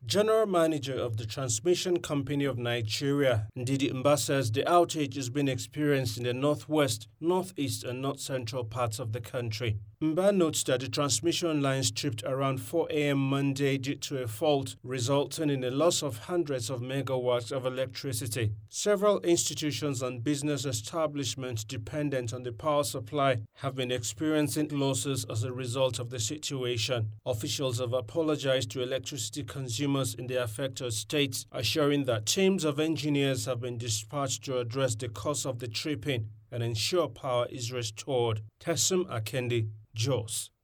General Manager of the Transmission Company of Nigeria, Ndidi Mba, says the outage is being experienced in the northwest, northeast and north-central parts of the country. Mba notes that the transmission lines tripped around 4 a.m. Monday due to a fault, resulting in a loss of hundreds of megawatts of electricity. Several institutions and business establishments dependent on the power supply have been experiencing losses as a result of the situation. Officials have apologized to electricity consumers in the affected states, assuring that teams of engineers have been dispatched to address the cause of the tripping and ensure power is restored. Tessim Akendi, Jos.